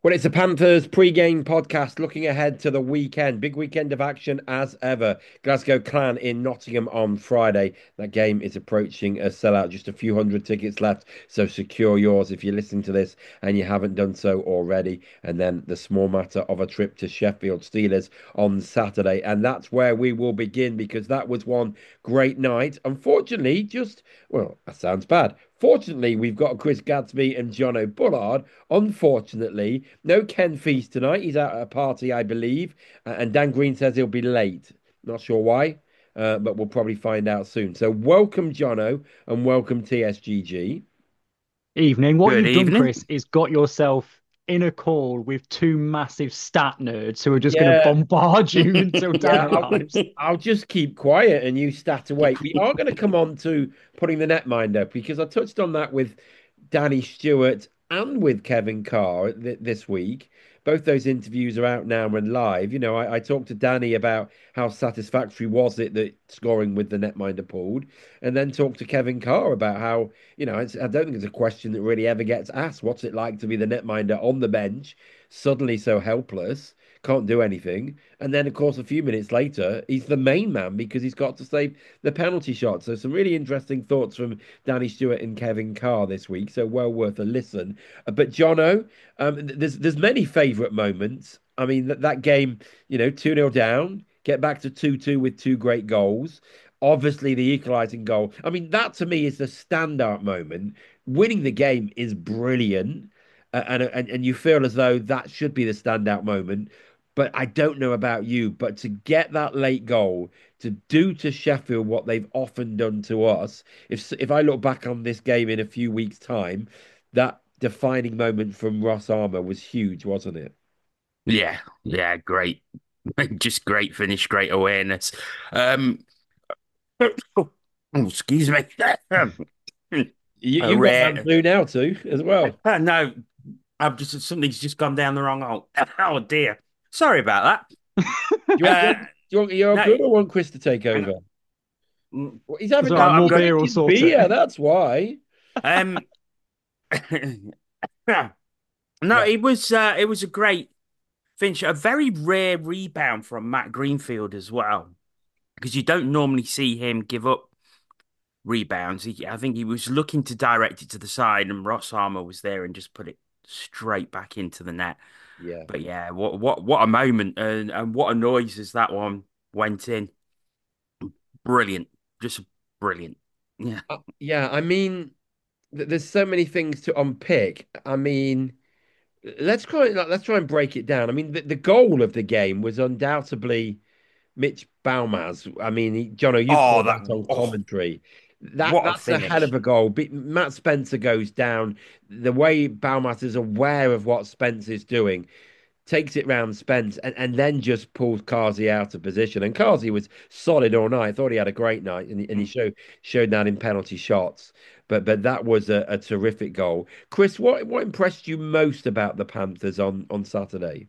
Well, it's a Panthers pre-game podcast looking ahead to the weekend. Big weekend of action as ever. Glasgow Clan in Nottingham on Friday. That game is approaching a sellout. Just a few hundred tickets left, so secure yours if you're listening to this and you haven't done so already. And then the small matter of a trip to Sheffield Steelers on Saturday. And that's where we will begin because that was one great night. Unfortunately, well, that sounds bad. Fortunately, we've got Chris Gadsby and Jono Bullard. Unfortunately, no Ken Feast tonight. He's out at a party, I believe. And Dan Green says he'll be late. Not sure why, but we'll probably find out soon. So, welcome, Jono, and welcome, TSGG. Evening. What Good you've done, evening. Chris, is got yourself in a call with two massive stat nerds who are just going to Yeah, bombard you until Dan yeah. arrives. I'll just keep quiet and you stat away. We are going to come on to putting the netminder because I touched on that with Danny Stewart and with Kevin Carr this week. Both those interviews are out now and live. I talked to Danny about how satisfactory was it that scoring with the netminder pulled, and then talked to Kevin Carr about how, I don't think it's a question that really ever gets asked. What's it like to be the netminder on the bench, suddenly so helpless, can't do anything? And then, of course, a few minutes later, he's the main man because he's got to save the penalty shot. So some really interesting thoughts from Danny Stewart and Kevin Carr this week, so well worth a listen. But Jono, there's many favourite moments. I mean that game, 2-0 down, get back to 2-2 with two great goals. Obviously, the equalising goal. I mean, that to me is the standout moment. Winning the game is brilliant, and you feel as though that should be the standout moment. But I don't know about you, but to get that late goal, to do to Sheffield what they've often done to us, if I look back on this game in a few weeks' time, that defining moment from Ross Armour was huge, wasn't it? Yeah, great. Just great finish, great awareness. Um, oh, excuse me. A You've got man rare. flu now too, as well. No, I've just something's just gone down the wrong hole. Oh dear. Sorry about Do you want that. do you want you're No, good or want Chris to take over? mm, Well, he's It's having all no, right, I'm more good. beer will drinking sort beer, it. that's why. Um, no, Yeah. it was a great finish, a very rare rebound from Matt Greenfield as well, because you don't normally see him give up rebounds. I think he was looking to direct it to the side, and Ross Armour was there and just put it straight back into the net. Yeah. But yeah, what a moment, and what a noise as that one went in. Brilliant, just brilliant. Yeah. Yeah, I mean, there's so many things to unpick. I mean, let's try and break it down. I mean, the goal of the game was undoubtedly Mitch Baumaz. I mean, Jono, you Oh, called that. that on Oh, commentary. That what a that's a hell of finish. a goal. Matt Spencer goes down. The way Baumaz is aware of what Spence is doing, takes it round Spence, and then just pulls Kazi out of position. And Kazi was solid all night. I thought he had a great night, and he showed that in penalty shots. But that was a terrific goal. Chris, what impressed you most about the Panthers on Saturday?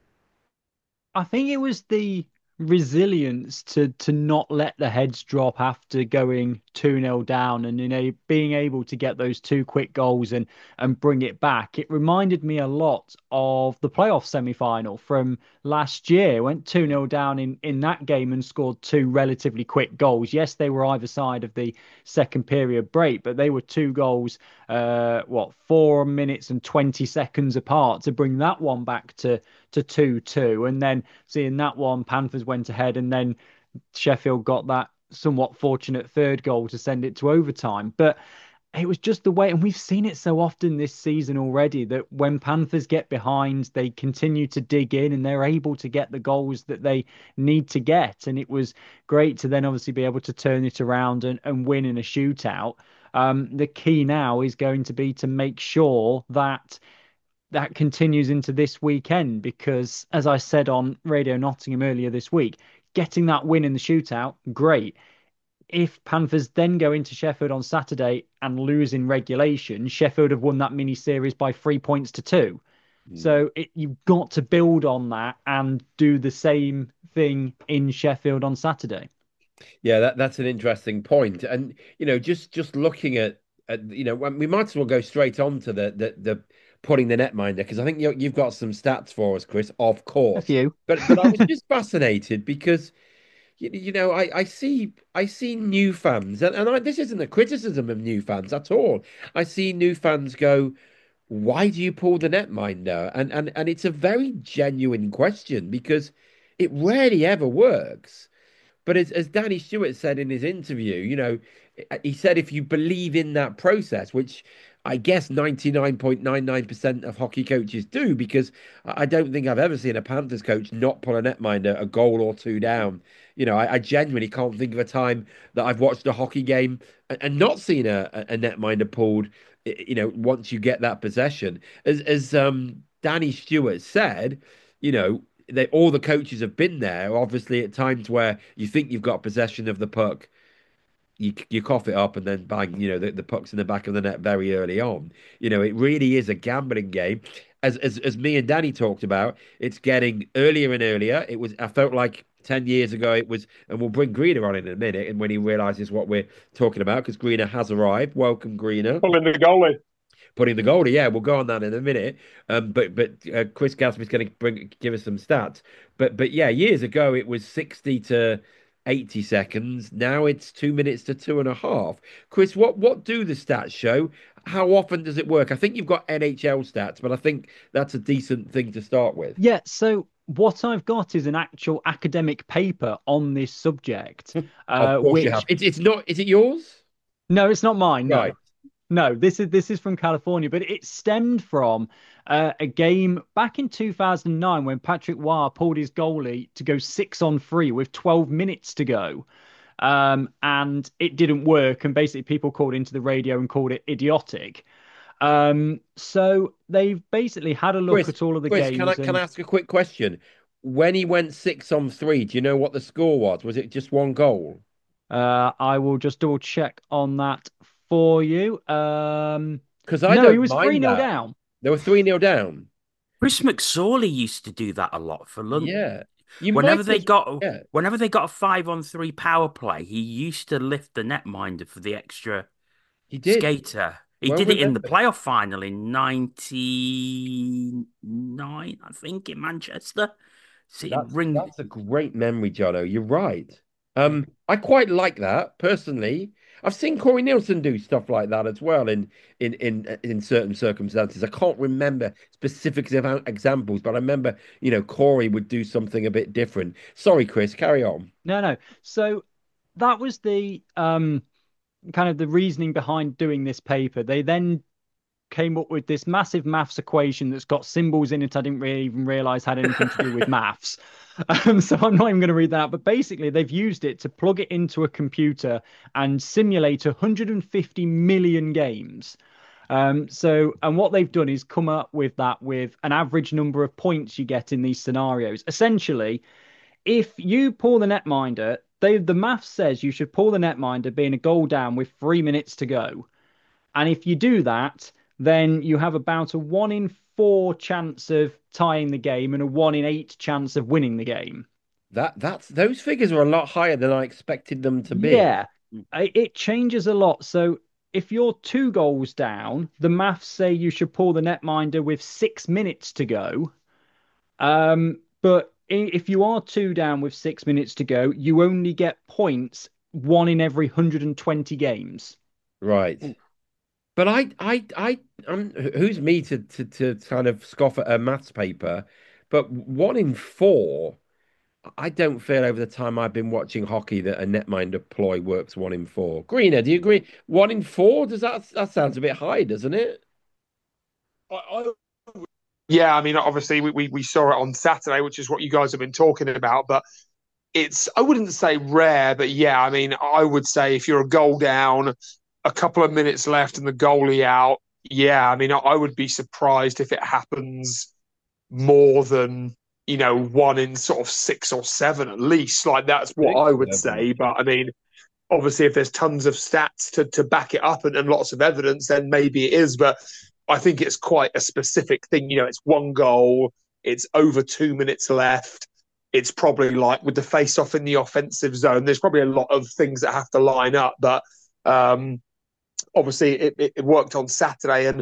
I think it was the resilience to not let the heads drop after going 2-0 down and being able to get those two quick goals and bring it back. It reminded me a lot of the playoff semi-final from last year. Went 2-0 down in that game and scored two relatively quick goals. Yes, they were either side of the second period break, but they were two goals 4 minutes and 20 seconds apart to bring that one back to 2-2. And then seeing that one, Panthers went ahead, and then Sheffield got that somewhat fortunate third goal to send it to overtime. But it was just the way, and we've seen it so often this season already, that when Panthers get behind, they continue to dig in and they're able to get the goals that they need to get. And it was great to then obviously be able to turn it around and win in a shootout. The key now is going to be to make sure that that continues into this weekend because, as I said on Radio Nottingham earlier this week, getting that win in the shootout, great. If Panthers then go into Sheffield on Saturday and lose in regulation, Sheffield have won that mini series by 3 points to two. So you've got to build on that and do the same thing in Sheffield on Saturday. Yeah, that's an interesting point. And just looking at we might as well go straight on to the putting the netminder, because I think you've got some stats for us, Chris, of A course. few. But I was just fascinated because I see new fans, and this isn't a criticism of new fans at all. I see new fans go, why do you pull the netminder? And it's a very genuine question because it rarely ever works. But as Danny Stewart said in his interview, he said if you believe in that process, which I guess 99.99% of hockey coaches do, because I don't think I've ever seen a Panthers coach not pull a netminder a goal or two down. I genuinely can't think of a time that I've watched a hockey game and not seen a netminder pulled, once you get that possession. As Danny Stewart said, all the coaches have been there, obviously, at times where you think you've got possession of the puck, you cough it up, and then bang, the puck's in the back of the net very early on. It really is a gambling game. As me and Danny talked about, it's getting earlier and earlier. I felt like 10 years ago it was, and we'll bring Greener on in a minute, and when he realizes what we're talking about, because Greener has arrived. Welcome, Greener. Pulling the goalie. Putting the goalie, yeah, we'll go on that in a minute. But Chris Gaspard's going to give us some stats. But yeah, years ago it was 60 to 80 seconds. Now it's 2 minutes to 2.5. Chris, what do the stats show? How often does it work? I think you've got NHL stats, but I think that's a decent thing to start with. Yeah, so what I've got is an actual academic paper on this subject. Of course you have. It's not. Is it yours? No, it's not mine. No. Right. No, this is from California, but it stemmed from a game back in 2009 when Patrick Roy pulled his goalie to go 6-on-3 with 12 minutes to go. And it didn't work. And basically, people called into the radio and called it idiotic. So they've basically had a look at all of the games. Can I ask a quick question? When he went 6-on-3, do you know what the score was? Was it just one goal? I will just double check on that for you. Because he was 3-0 down. They were 3-0 down. Chris McSorley used to do that a lot for London. Yeah. Whenever they got a 5-on-3 power play, he used to lift the netminder for the extra skater. He did it in the playoff final in 99, I think, in Manchester. So that's a great memory, Jono. You're right. I quite like that personally. I've seen Corey Nielsen do stuff like that as well in certain circumstances. I can't remember specific examples, but I remember, Corey would do something a bit different. Sorry, Chris, carry on. No. So that was the kind of the reasoning behind doing this paper. They then came up with this massive maths equation that's got symbols in it I didn't really even realize had anything to do with maths. So I'm not even going to read that out. But basically, they've used it to plug it into a computer and simulate 150 million games. And what they've done is come up with that with an average number of points you get in these scenarios. Essentially, if you pull the netminder, the math says you should pull the netminder being a goal down with 3 minutes to go. And if you do that, then you have about a 1 in 4 chance of tying the game and a 1 in 8 chance of winning the game. Those figures are a lot higher than I expected them to be. Yeah, it changes a lot. So if you're 2 goals down, the maths say you should pull the netminder with 6 minutes to go. But if you are 2 down with 6 minutes to go, you only get points 1 in every 120 games. Right. But who's me to kind of scoff at a maths paper? But 1 in 4, I don't feel over the time I've been watching hockey that a netminder ploy works 1 in 4. Greener, do you agree? 1 in 4? Does that sounds a bit high, doesn't it? Yeah, I mean, obviously we saw it on Saturday, which is what you guys have been talking about. But I wouldn't say rare, but yeah, I mean, I would say if you're a goal down, a couple of minutes left and the goalie out, yeah, I mean, I would be surprised if it happens more than, 1 in sort of 6 or 7 at least. Like, that's what I would say. But I mean, obviously, if there's tons of stats to back it up and lots of evidence, then maybe it is. But I think it's quite a specific thing. It's 1 goal, it's over 2 minutes left. It's probably like with the face-off in the offensive zone, there's probably a lot of things that have to line up. But obviously, it worked on Saturday, and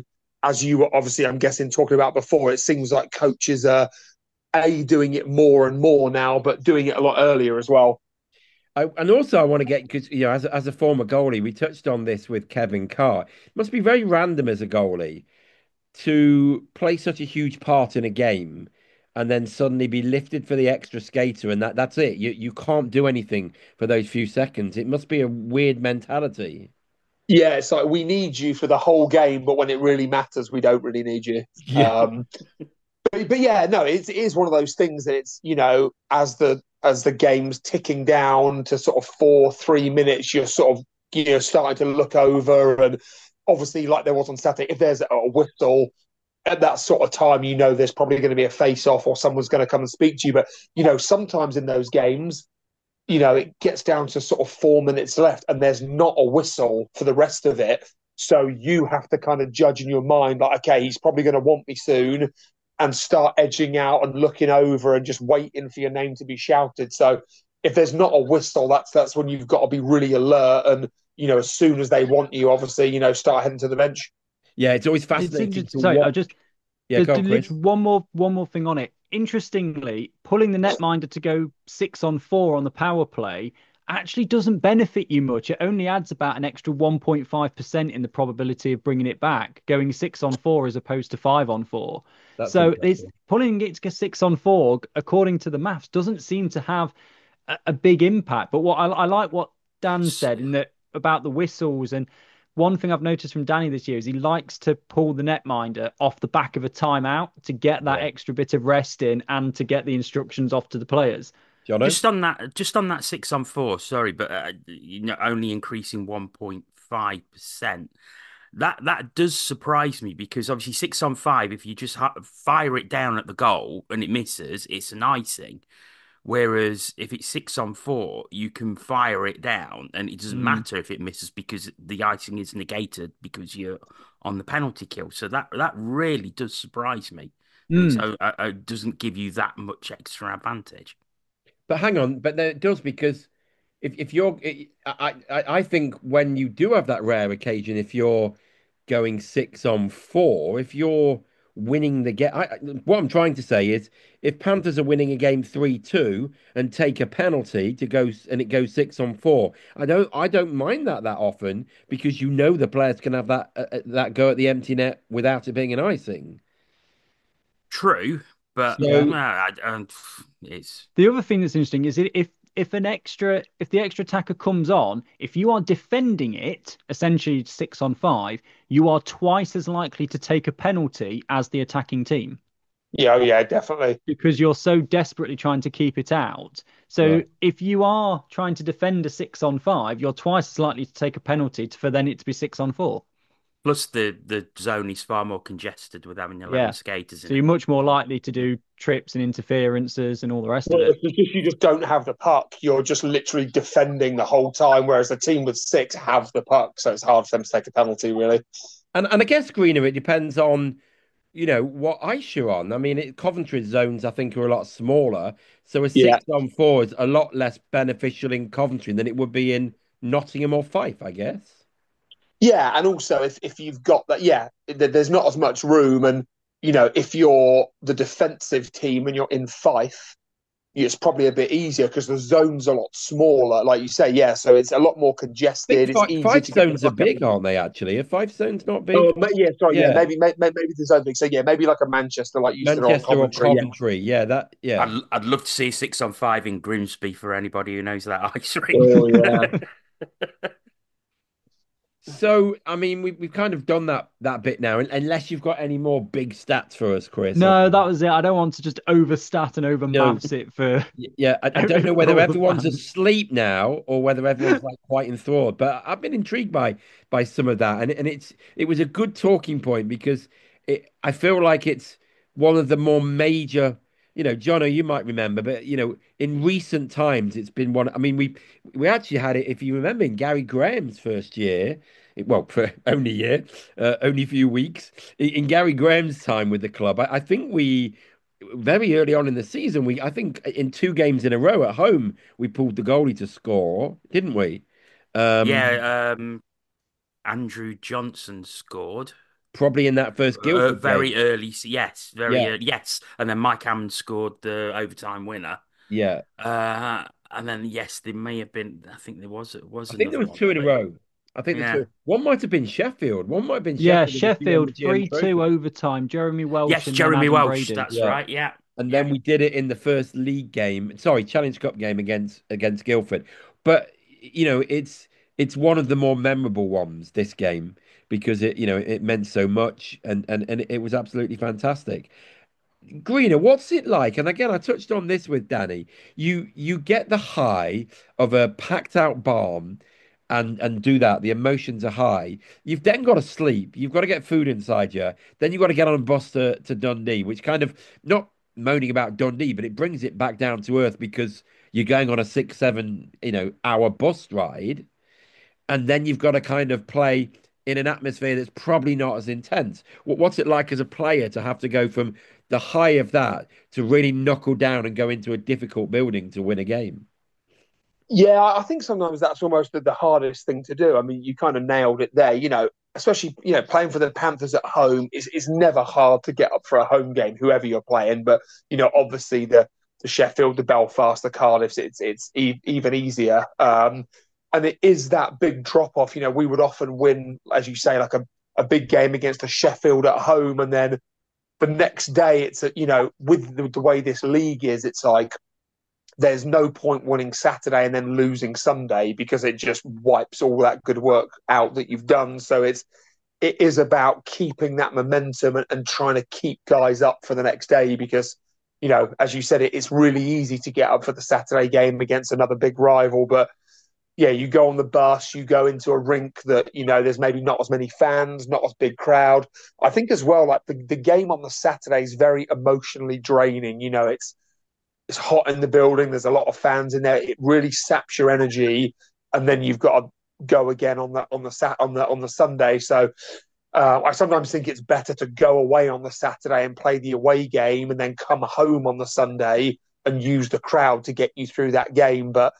as you were obviously, I'm guessing, talking about before, it seems like coaches are doing it more and more now, but doing it a lot earlier as well. And also, I want to get because as a former goalie, we touched on this with Kevin Carr. It must be very random as a goalie to play such a huge part in a game and then suddenly be lifted for the extra skater, and that's it. You can't do anything for those few seconds. It must be a weird mentality. Yeah, it's like we need you for the whole game, but when it really matters, we don't really need you. Yeah. But yeah, no, it is one of those things that it's as the game's ticking down to sort of 4 3 minutes, you're sort of starting to look over, and obviously like there was on Saturday, if there's a whistle at that sort of time, there's probably going to be a face off or someone's going to come and speak to you. But sometimes in those games, it gets down to sort of 4 minutes left and there's not a whistle for the rest of it. So you have to kind of judge in your mind, like, okay, he's probably going to want me soon, and start edging out and looking over and just waiting for your name to be shouted. So if there's not a whistle, that's when you've got to be really alert. And, as soon as they want you, obviously, start heading to the bench. Yeah, it's always fascinating to Sorry, watch. Yeah, go on, Chris. one more thing on it. Interestingly, pulling the netminder to go 6-on-4 on the power play actually doesn't benefit you much. It only adds about an extra 1.5% in the probability of bringing it back, going 6-on-4 as opposed to 5-on-4. That's So it's impressive. pulling it to go 6-on-4, according to the maths, doesn't seem to have a big impact. But what I like what Dan said in that about the whistles, and one thing I've noticed from Danny this year is he likes to pull the netminder off the back of a timeout to get that Yeah. extra bit of rest in and to get the instructions off to the players. Jono? Just on that 6-on-4, sorry, but only increasing 1.5%. That does surprise me because obviously 6-on-5, if you just fire it down at the goal and it misses, it's an icing. Whereas if it's 6-on-4, you can fire it down and it doesn't Mm. matter if it misses because the icing is negated because you're on the penalty kill. So that really does surprise me. Mm. It doesn't give you that much extra advantage. But hang on, but then it does because if you're, I think when you do have that rare occasion, if you're going 6-on-4, if you're winning the game, what I'm trying to say is if Panthers are winning a game 3-2 and take a penalty to go and it goes 6-on-4, I don't mind that often because the players can have that go at the empty net without it being an icing. True, but Yeah. So it's The other thing that's interesting is if the extra attacker comes on, if you are defending it, essentially 6-on-5, you are twice as likely to take a penalty as the attacking team Yeah, yeah, definitely. because you're so desperately trying to keep it out. So right. if you are trying to defend a 6-on-5, you're twice as likely to take a penalty for then it to be 6-on-4. plus the zone is far more congested with having 11 Yeah. skaters in So you're it. much more likely to do trips and interferences and all the rest of Well, it. it's just you just don't have the puck. You're just literally defending the whole time, whereas a team with six have the puck, so it's hard for them to take a penalty, really. And I guess Greener, it depends on what ice you're on. I mean, Coventry's zones I think are a lot smaller, so a Yeah, 6-on-4 is a lot less beneficial in Coventry than it would be in Nottingham or Fife, I guess. yeah, and also if you've got that, yeah, there's not as much room, and if you're the defensive team and you're in Fife, it's probably a bit easier because the zone's a lot smaller, like you say. Yeah, so it's a lot more I think congested. It's easier five to get the zones are puck out. big, aren't they? Actually, are 5 zones not big? Oh, yeah, sorry, yeah, Yeah, maybe the zone thing. So yeah, maybe like a Manchester, like you said, or Manchester or Coventry. Yeah. Coventry. Yeah, yeah. I'd love to see a 6-on-5 in Grimsby for anybody who knows that ice rink. Oh yeah. So, I mean, we've kind of done that bit now, unless you've got any more big stats for us, Chris. No, that was it. I don't want to just overstat and over No. maths it for Yeah, I don't know whether all the everyone's fans. asleep now or whether everyone's like quite enthralled, but I've been intrigued by some of that, and it was a good talking point because I feel like it's one of the more major. Jono, you might remember, but in recent times, it's been one. I mean, we actually had it, if you remember, in Gary Graham's first year. Well, for only a year, only a few weeks. In Gary Graham's time with the club, I think we very early on in the season, I think in 2 games in a row at home, we pulled the goalie to score, didn't we? Um, Yeah, Andrew Johnson scored. probably in that first Guildford Very game. early, yes, very Yeah, early, yes. And then Mike Hammond scored the overtime winner. yeah. And then yes, there may have been. I think there was I think there another was one two that in a they. row. I think the Yeah, two. One might have been Sheffield. One might have been Yeah, Sheffield that we won Sheffield the GM 3-2 Trophy. overtime. Jeremy Welsh yes, and then Jeremy Adam Welsh. Brady. That's Yeah. right. Yeah, And yeah. then we did it in the first league game. Sorry, Challenge Cup game against Guildford. But it's one of the more memorable ones, this game, because it meant so much and it was absolutely fantastic. Greener, what's it like? And again, I touched on this with Danny. You get the high of a packed out barn and do that. The emotions are high. You've then got to sleep. You've got to get food inside you. Then you've got to get on a bus to Dundee, which kind of not moaning about Dundee, but it brings it back down to earth because you're going on a 6, 7 hour bus ride and then you've got to kind of play in an atmosphere that's probably not as intense. What's it like as a player to have to go from the high of that to really knuckle down and go into a difficult building to win a game? Yeah, I think sometimes that's almost the hardest thing to do. I mean, you kind of nailed it there. Especially playing for the Panthers at home is never hard to get up for a home game, whoever you're playing. But obviously the Sheffield, the Belfast, the Cardiffs, it's even easier. And it is that big drop off. We would often win, as you say, like a big game against a Sheffield at home, and then the next day with the way this league is, it's like there's no point winning Saturday and then losing Sunday because it just wipes all that good work out that you've done. So it is about keeping that momentum and trying to keep guys up for the next day because, as you said, it's really easy to get up for the Saturday game against another big rival. But yeah, you go on the bus, you go into a rink that, there's maybe not as many fans, not as big crowd. I think as well, like the game on the Saturday is very emotionally draining. It's hot in the building. There's a lot of fans in there. It really saps your energy, and then you've got to go again on the Sunday. So I sometimes think it's better to go away on the Saturday and play the away game, and then come home on the Sunday and use the crowd to get you through that game. But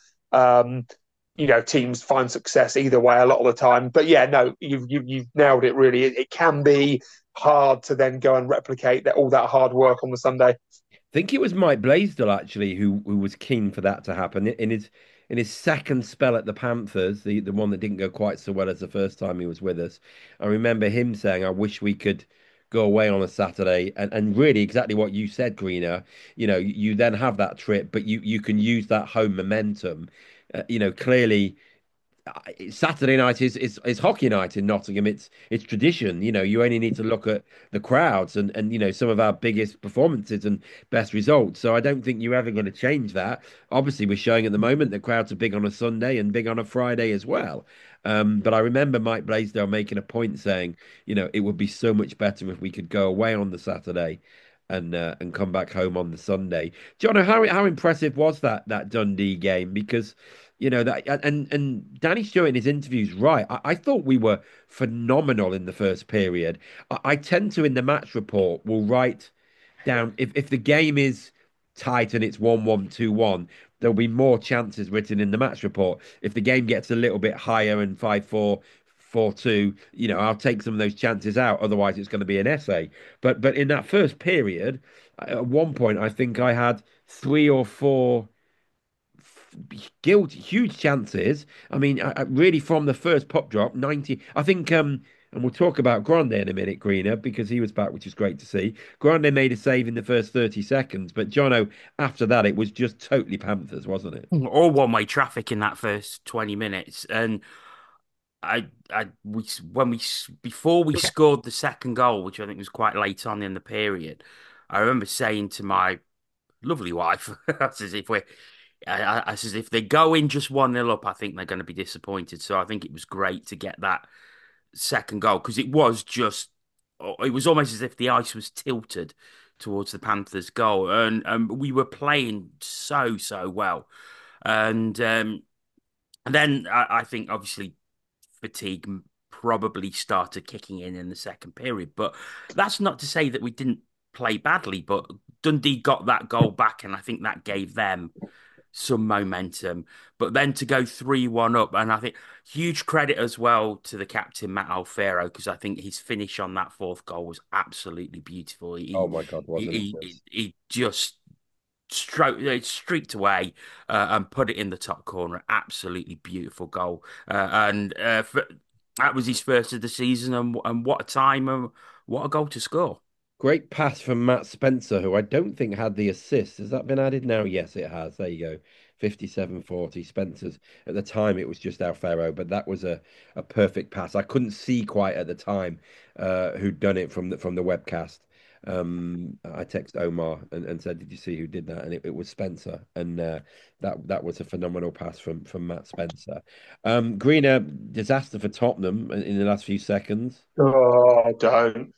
teams find success either way a lot of the time. But yeah, no, you've nailed it. Really, it can be hard to then go and replicate all that hard work on the Sunday. Think it was Mike Blaisdell actually who was keen for that to happen in his second spell at the Panthers, the one that didn't go quite so well as the first time he was with us. I remember him saying, "I wish we could go away on a Saturday," and really exactly what you said, Greener. You then have that trip, but you can use that home momentum. Clearly Saturday night is hockey night in Nottingham. It's tradition. You only need to look at the crowds and some of our biggest performances and best results. So I don't think you're ever going to change that. Obviously, we're showing at the moment that crowds are big on a Sunday and big on a Friday as well. But I remember Mike Blaisdell making a point saying, it would be so much better if we could go away on the Saturday and come back home on the Sunday. John, how impressive was that Dundee game? Because that and Danny Stewart in his interviews, right? I thought we were phenomenal in the first period. I tend to in the match report will write down if the game is tight and it's 1-1, 2-1, there'll be more chances written in the match report. If the game gets a little bit higher and 5-4, 4-2, I'll take some of those chances out. Otherwise, it's going to be an essay. But in that first period, at one point, I think I had 3 or 4 huge chances. I mean, really from the first pop drop, 90. I think, and we'll talk about Grande in a minute, Greener, because he was back, which is great to see. Grande made a save in the first 30 seconds, but Jono, after that, it was just totally Panthers, wasn't it? All one-way traffic in that first 20 minutes, and before we scored the second goal, which I think was quite late on in the period, I remember saying to my lovely wife, as if we're as if they go in just 1-0 up, I think they're going to be disappointed. So I think it was great to get that second goal because it was almost as if the ice was tilted towards the Panthers' goal, and we were playing so well, and then I think obviously fatigue probably started kicking in the second period, but that's not to say that we didn't play badly, but Dundee got that goal back, and I think that gave them some momentum. But then to go 3-1 up, and I think huge credit as well to the captain, Matt Alfaro, because I think his finish on that fourth goal was absolutely beautiful. Oh my God, wasn't it? He just streaked away and put it in the top corner. Absolutely beautiful goal. That was his first of the season, and what a time and what a goal to score. Great pass from Matt Spencer, who I don't think had the assist. Has that been added now? Yes, it has. There you go. 57-40. Spencer's. At the time, it was just Alfaro, but that was a perfect pass. I couldn't see quite at the time who'd done it from the webcast. I texted Omar and said, "Did you see who did that?" And it was Spencer, and that was a phenomenal pass from Matt Spencer. Greener disaster for Tottenham in the last few seconds. Oh, don't.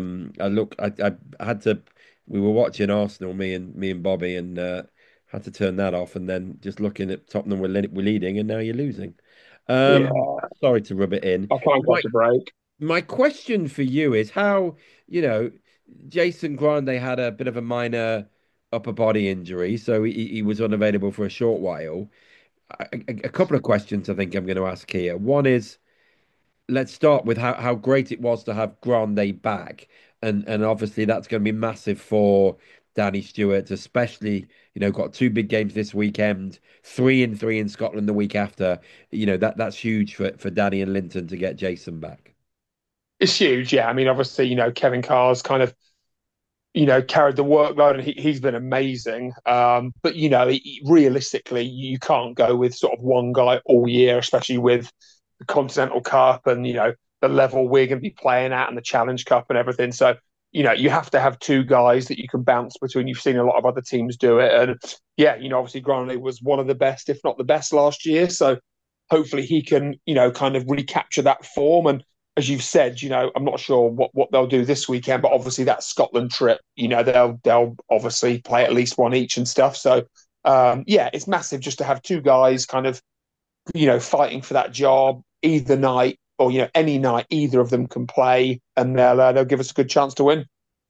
I had to. We were watching Arsenal, me and Bobby, and had to turn that off. And then just looking at Tottenham, we're leading, and now you're losing. Yeah, Sorry to rub it in. I can't My catch a break. my question for you is how, you know, Jason Grande had a bit of a minor upper body injury, so he was unavailable for a short while. A couple of questions I think I'm going to ask here. One is, let's start with how great it was to have Grande back, and obviously that's going to be massive for Danny Stewart, especially got two big games this weekend, 3-3 in Scotland the week after. That's huge for Danny and Linton to get Jason back. It's huge, yeah. I mean, obviously, Kevin Carr's kind of, carried the workload and he's been amazing. But, realistically, you can't go with sort of one guy all year, especially with the Continental Cup and, the level we're going to be playing at and the Challenge Cup and everything. So, you have to have two guys that you can bounce between. You've seen a lot of other teams do it. And yeah, obviously Granley was one of the best, if not the best last year. So hopefully he can, kind of recapture that form. And as you've said, I'm not sure what they'll do this weekend, but obviously that Scotland trip, they'll obviously play at least one each and stuff. So yeah, it's massive just to have two guys kind of, fighting for that job either night or any night. Either of them can play, and they'll give us a good chance to win.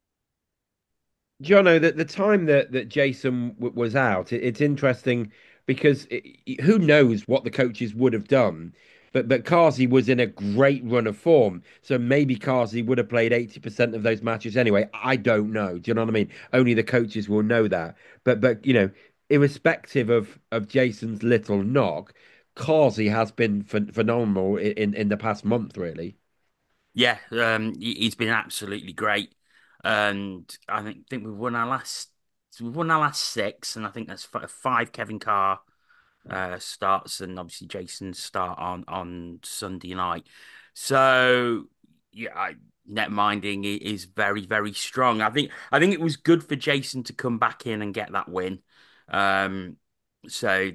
Jono, the time that Jason was out, it's interesting because who knows what the coaches would have done. But Kazi was in a great run of form. So maybe Kazi would have played 80% of those matches anyway. I don't know. Do you know what I mean? Only the coaches will know that. But irrespective of Jason's little knock, Kazi has been phenomenal in the past month, really. Yeah, he's been absolutely great, and I think we've won our last six, and I think that's five Kevin Carr starts, and obviously Jason's start on Sunday night. So yeah, net minding is very very strong. I think it was good for Jason to come back in and get that win. Um, so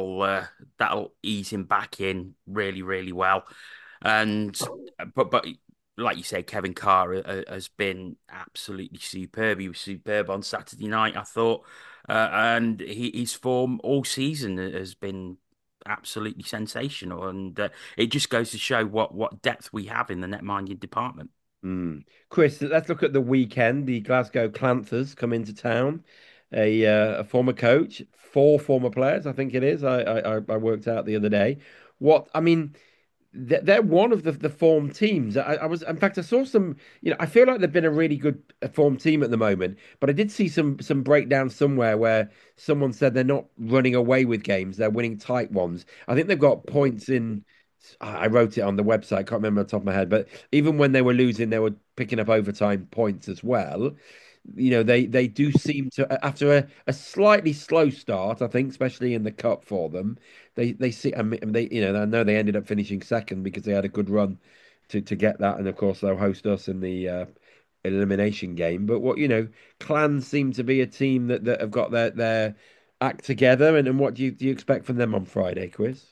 that'll ease him back in really really well. And but like you say, Kevin Carr has been absolutely superb. He was superb on Saturday night, I thought, and his form all season has been absolutely sensational. And it just goes to show what depth we have in the netminding department. Chris, let's look at the weekend. The Glasgow Clanters come into town. A former coach, four former players, I think it is. I worked out the other day. What I mean, they're one of the form teams. I was, in fact, I saw some. I feel like they've been a really good form team at the moment. But I did see some breakdown somewhere where someone said they're not running away with games; they're winning tight ones. I think they've got points in. I wrote it on the website. Can't remember off the top of my head, but even when they were losing, they were picking up overtime points as well. They do seem to, after a slightly slow start, I think, especially in the cup for them, they see. I mean, I know they ended up finishing second because they had a good run to get that, and of course they'll host us in the elimination game. But clans seem to be a team that have got their act together, and what do you expect from them on Friday, Chris?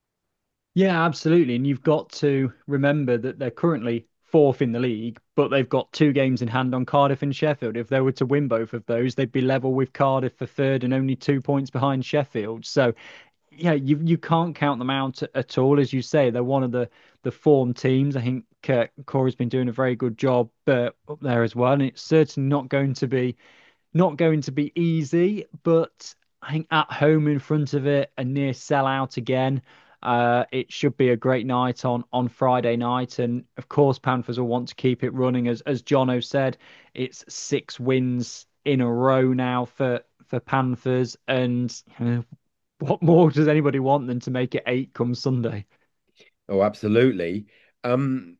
Yeah, absolutely. And you've got to remember that they're currently fourth in the league, but they've got two games in hand on Cardiff and Sheffield. If they were to win both of those, they'd be level with Cardiff for third and only 2 points behind Sheffield. So, yeah, you can't count them out at all. As you say, they're one of the form teams. I think Corey's been doing a very good job up there as well. And it's certainly not going to be easy, but I think at home in front of it, a near sellout again. It should be a great night on Friday night, and of course Panthers will want to keep it running. As Jono said, it's 6 wins in a row now for Panthers, and what more does anybody want than to make it 8 come Sunday? Oh, absolutely. Um,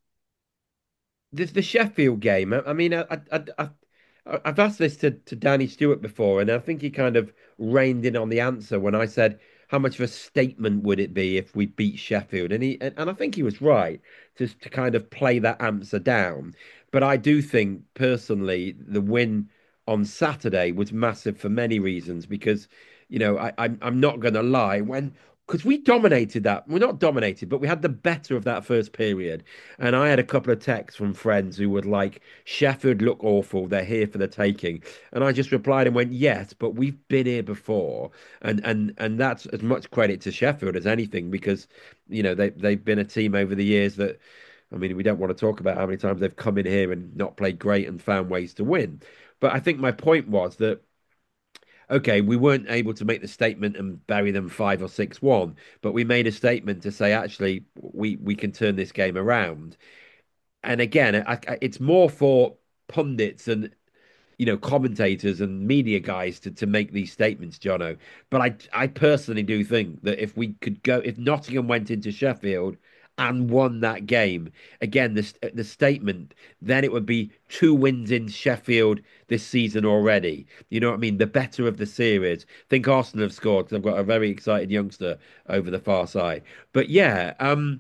the Sheffield game. I mean, I've asked this to Danny Stewart before, and I think he kind of reined in on the answer when I said, how much of a statement would it be if we beat Sheffield? And I think he was right to kind of play that answer down. But I do think personally the win on Saturday was massive for many reasons because, I'm not going to lie when. Because we dominated that. We're not dominated, but we had the better of that first period. And I had a couple of texts from friends who would like, Sheffield look awful. They're here for the taking. And I just replied and went, yes, but we've been here before. And that's as much credit to Sheffield as anything because, they've been a team over the years that, I mean, we don't want to talk about how many times they've come in here and not played great and found ways to win. But I think my point was that okay, we weren't able to make the statement and bury them 5 or 6-1, but we made a statement to say actually we can turn this game around. And again, it's more for pundits and commentators and media guys to make these statements, Jono. But I personally do think that if we could go, if Nottingham went into Sheffield and won that game, again, the statement, then it would be 2 wins in Sheffield this season already. You know what I mean? The better of the series. Think Arsenal have scored because I've got a very excited youngster over the far side. But yeah,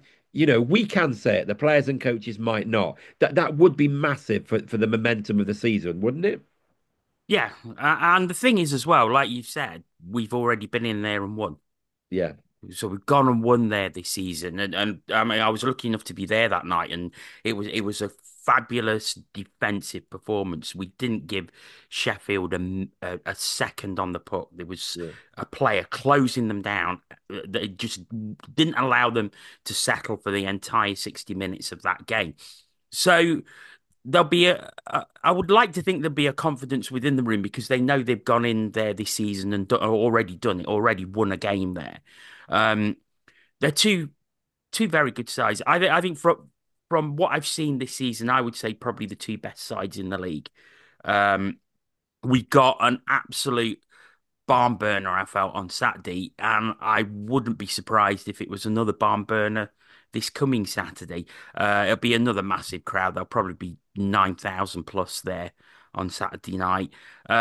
we can say it. The players and coaches might not. That would be massive for the momentum of the season, wouldn't it? Yeah, and the thing is as well, like you said, we've already been in there and won. Yeah. So we've gone and won there this season, and I mean I was lucky enough to be there that night, and it was a fabulous defensive performance. We didn't give Sheffield a second on the puck. There was Yeah. a player closing them down that just didn't allow them to settle for the entire 60 minutes of that game. So there'll be I would like to think there'll be a confidence within the room because they know they've gone in there this season and already done it, already won a game there. Um, they're two very good sides. I think from what I've seen this season, I would say probably the two best sides in the league. Um, we got an absolute barn burner, I felt, on Saturday, and I wouldn't be surprised if it was another barn burner this coming Saturday. It'll be another massive crowd. There'll probably be 9,000 plus there on Saturday night.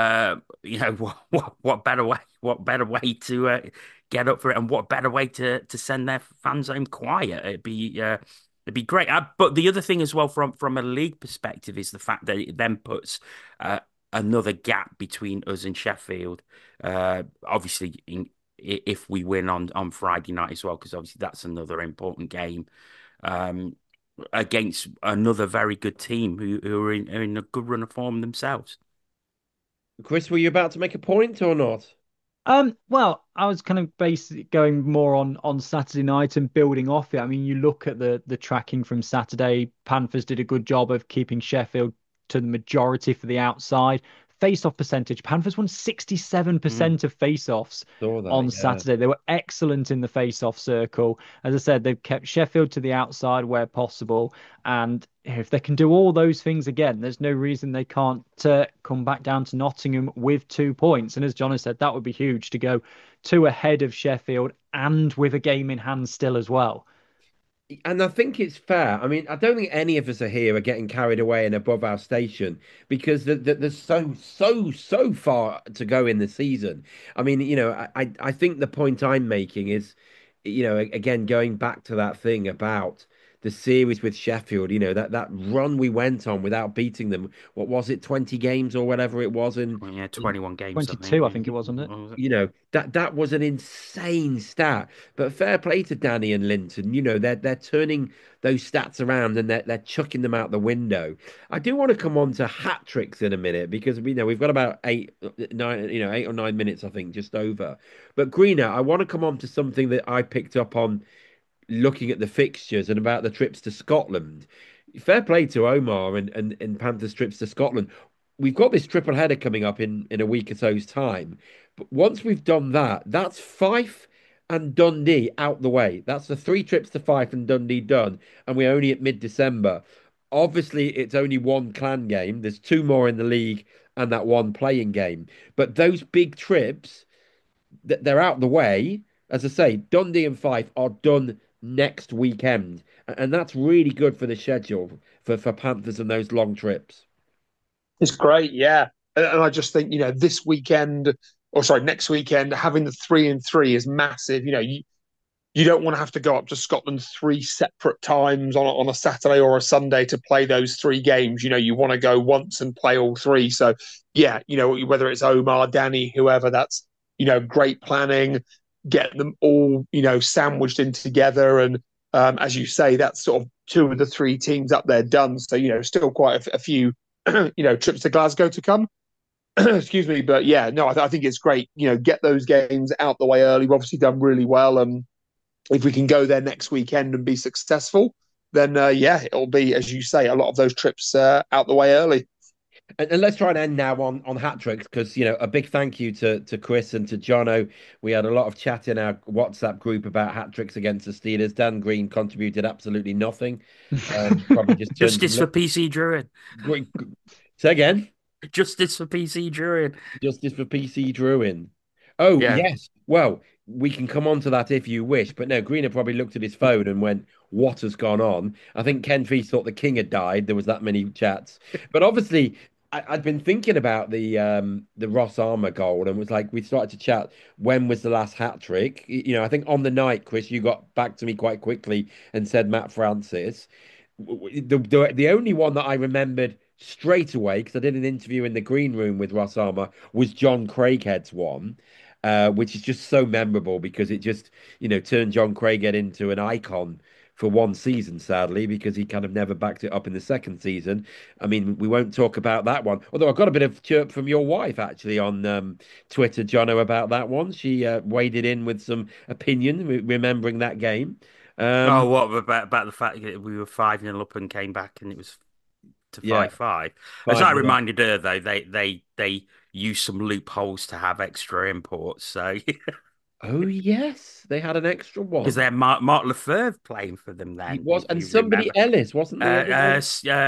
What better way to get up for it, and what better way to send their fans home quiet? It'd be great. But the other thing as well, from a league perspective, is the fact that it then puts uh, another gap between us and Sheffield. Obviously, if we win on Friday night as well, because obviously that's another important game um, against another very good team who are in a good run of form themselves. Chris, were you about to make a point or not? Well, I was kind of basically going more on Saturday night and building off it. I mean, you look at the tracking from Saturday. Panthers did a good job of keeping Sheffield to the majority for the outside. Face-off percentage. Panthers won Mm. 67% of face-offs Saw that, on yeah. Saturday. They were excellent in the face-off circle. As I said, they've kept Sheffield to the outside where possible. And if they can do all those things again, there's no reason they can't come back down to Nottingham with 2 points. And as John has said, that would be huge to go two ahead of Sheffield and with a game in hand still as well. And I think it's fair. I mean, I don't think any of us are here are getting carried away and above our station because there's so far to go in the season. I mean, I think the point I'm making is, again, going back to that thing about the series with Sheffield, that run we went on without beating them. What was it, 20 games or whatever it was Well, yeah, in 21 games, I think. 22, I think it was, wasn't it? What was it? that was an insane stat. But fair play to Danny and Linton. They're turning those stats around and they're chucking them out the window. I do want to come on to hat tricks in a minute because we've got about 8 or 9 minutes, I think, just over. But Greener, I want to come on to something that I picked up on looking at the fixtures and about the trips to Scotland. Fair play to Omar and Panthers trips to Scotland. we've got this triple header coming up in a week or so's time. But once we've done that, that's Fife and Dundee out the way. That's the three trips to Fife and Dundee done, and we're only at mid-December. Obviously, it's only one clan game. There's two more in the league and that one playing game. But those big trips, they're out the way. As I say, Dundee and Fife are done next weekend, and that's really good for the schedule for Panthers and those long trips. It's great, yeah. And I just think, this weekend, or sorry, next weekend, having the 3-3 is massive. You don't want to have to go up to Scotland three separate times on a Saturday or a Sunday to play those three games. You want to go once and play all three. So, yeah, whether it's Omar, Danny, whoever, that's, great planning, get them all, sandwiched in together. And as you say, that's sort of two of the three teams up there done. So, still quite a few, trips to Glasgow to come. Excuse me. But yeah, no, I think it's great. Get those games out the way early. We've obviously done really well. If we can go there next weekend and be successful, then yeah, it'll be, as you say, a lot of those trips out the way early. And let's try and end now on hat tricks because a big thank you to Chris and to Jono. We had a lot of chat in our WhatsApp group about hat tricks against the Steelers. Dan Green contributed absolutely nothing. Probably just justice for PC Druid. Say again. Justice for PC Druid. Justice for PC Druid. Oh Yeah. yes. Well, we can come on to that if you wish, but no, Greener probably looked at his phone and went, "What has gone on?" I think Ken Feast thought the king had died. There was that many chats, but obviously. I'd been thinking about the Ross Armour goal and was like, we started to chat. When was the last hat trick? I think on the night, Chris, you got back to me quite quickly and said Matt Francis. The only one that I remembered straight away because I did an interview in the green room with Ross Armour was John Craighead's one, which is just so memorable because it just turned John Craighead into an icon for one season, sadly, because he kind of never backed it up in the second season. I mean, we won't talk about that one. Although I got a bit of chirp from your wife actually on Twitter, Jono, about that one. She waded in with some opinion, remembering that game. Oh, what about the fact that we were 5-0 up and came back and it was to 5-5? As I reminded her, though, they used some loopholes to have extra imports. So Oh yes, they had an extra one because they had Mark Lefevre playing for them then. It was, and somebody Ellis, wasn't there?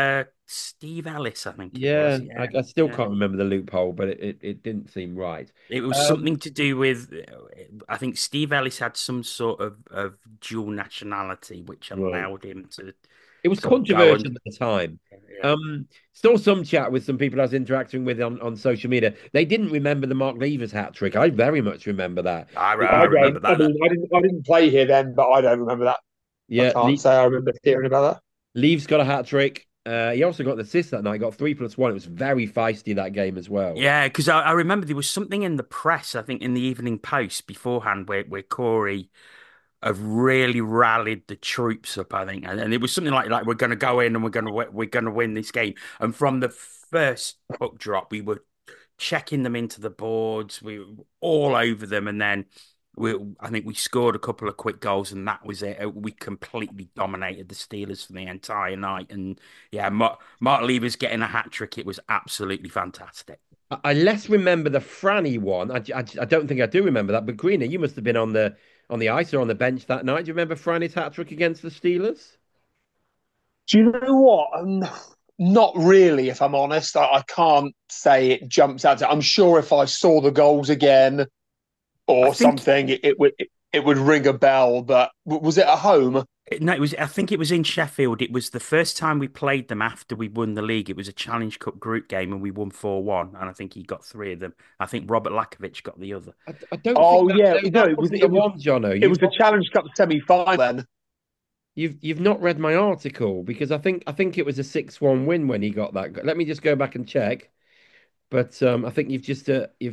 Steve Ellis, I think. Yeah, it was. I still can't remember the loophole, but it didn't seem right. It was something to do with, I think Steve Ellis had some sort of dual nationality, which allowed him to. It was controversial at the time. Yeah. Still some chat with some people I was interacting with on social media. They didn't remember the Mark Levers hat trick. I very much remember that. I remember that. I didn't play here then, but I don't remember that. Yeah, I can't say I remember hearing about that. Leves got a hat trick. He also got the assist that night. Got 3+1. It was very feisty that game as well. Yeah, because I remember there was something in the press. I think in the Evening Post beforehand where Corey have really rallied the troops up, I think, and it was something like we're going to go in and we're going to win this game. And from the first puck drop, we were checking them into the boards, we were all over them, and then I think we scored a couple of quick goals, and that was it. We completely dominated the Steelers for the entire night, and yeah, Mark Levers getting a hat trick. It was absolutely fantastic. I less remember the Franny one. I don't think I do remember that. But Greener, you must have been on the ice or on the bench that night. Do you remember Franny's hat trick against the Steelers? Do you know what? Not really, if I'm honest. I can't say it jumps out. I'm sure if I saw the goals again or something, it would ring a bell. But was it at home? No, it was. I think it was in Sheffield. It was the first time we played them after we won the league. It was a Challenge Cup group game, and we won 4-1. And I think he got 3 of them. I think Robert Lakovic got the other. I don't. Oh think yeah, no, it was the one, Jono. It was the Challenge Cup semi-final. Then you've not read my article because I think it was a 6-1 win when he got that. Let me just go back and check. But I think you've just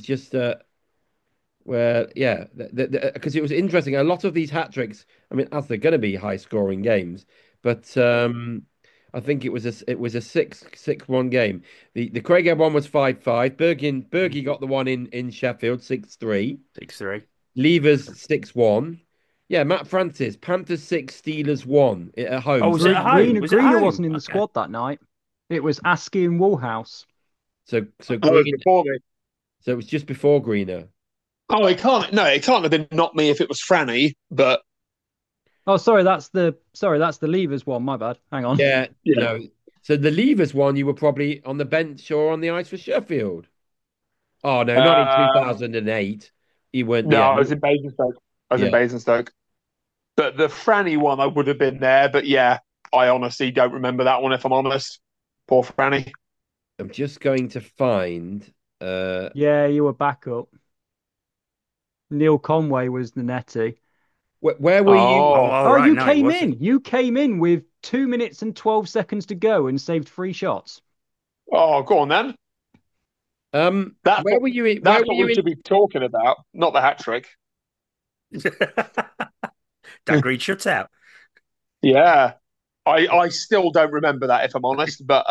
well, yeah, because it was interesting. A lot of these hat tricks, I mean, as they're going to be high scoring games, but I think it was a 6-1 game. The Craighead one was 5-5. Bergie got the one in Sheffield 6-3. 6-3. Levers 6-1. Yeah, Matt Francis, Panthers 6, Steelers 1 at home. Oh, was it at home? Greener wasn't in the squad that night. It was Askey and Woolhouse. So Oh, it was Green. before me. So it was just before Greener. Oh, it can't. No, it can't have been not me if it was Franny. But Oh, sorry, that's the levers one. My bad. Hang on. Yeah, yeah, no. So the Levers one, you were probably on the bench or on the ice for Sheffield. Oh no, not in um, 2008. You weren't. no, Yeah, I was in Basingstoke. I was in yeah. Basingstoke. But the Franny one, I would have been there. But yeah, I honestly don't remember that one. If I'm honest, poor Franny. I'm just going to find. Uh, Yeah, you were backup. Neil Conway was the netty. where were you? Oh, Oh, all Oh, right. you No, he came wasn't. in. You came in with 2 minutes and 12 seconds to go and saved 3 shots. oh, go on then. That's Where what were you in? Where that's were what you we should in? be talking about, not the hat trick. Dan Green shutout. Yeah, I still don't remember that if I'm honest. But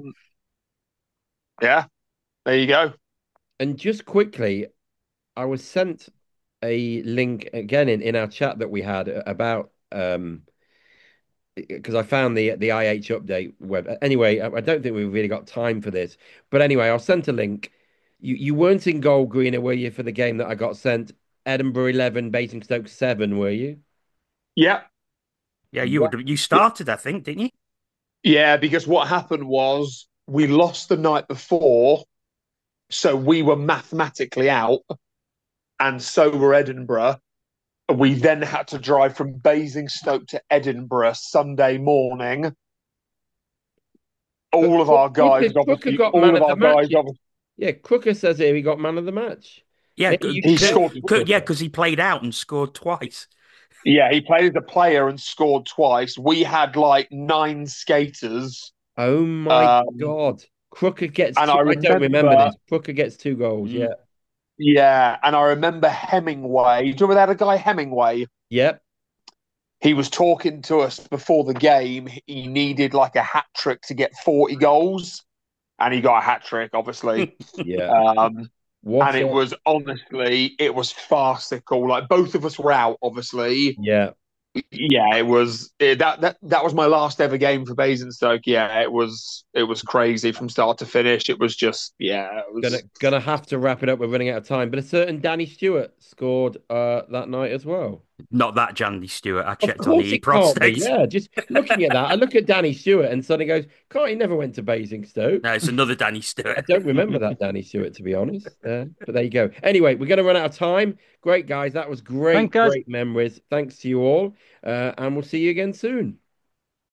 yeah, there you go. And just quickly, I was sent a link again in our chat that we had about because I found the IH update web. Anyway, I don't think we've really got time for this, but anyway, I'll send a link. You weren't in goal, Greener, were you, for the game that I got sent? Edinburgh 11, Basingstoke 7, were you? Yeah, Yeah, Yeah. you started, I think, didn't you? yeah, because what happened was we lost the night before, so we were mathematically out, and so were Edinburgh. We then had to drive from Basingstoke to Edinburgh Sunday morning. But All of our guys, Crooker obviously, got all man of of the our match. guys, obviously, Yeah, Crooker says here he got man of the match. Yeah, Maybe you he deserve scored. it, yeah, Crooker. because he played out and scored twice. Yeah, he played as a player and scored twice. We had like 9 skaters. Oh my Um, God. Crooker gets and two. I I don't remember remember, this. Crooker gets 2 goals. Mm. Yeah. yeah, and I remember Hemingway. Do you remember that guy Hemingway? Yep. He was talking to us before the game. He needed like a hat trick to get 40 goals, and he got a hat trick, obviously. Yeah. Um, What and it a was honestly, it was farcical. Like both of us were out, obviously. yeah. Yeah, that was my last ever game for Basingstoke. Yeah, it was crazy from start to finish. It was just yeah, it Gonna was gonna have to wrap it up. We're running out of time. But a certain Danny Stewart scored that night as well. Not that Jandy Stewart. I Of checked on course the it can't be. prostate. Yeah, just looking at that, I look at Danny Stewart and suddenly goes, "Can't he never went to Basingstoke?" No, it's another Danny I Stewart. don't remember that Danny Stewart to be honest. But there you go. Anyway, we're going to run out of time. Great guys, that was Thanks, great, guys. great memories. Thanks to you all, and we'll see you again soon.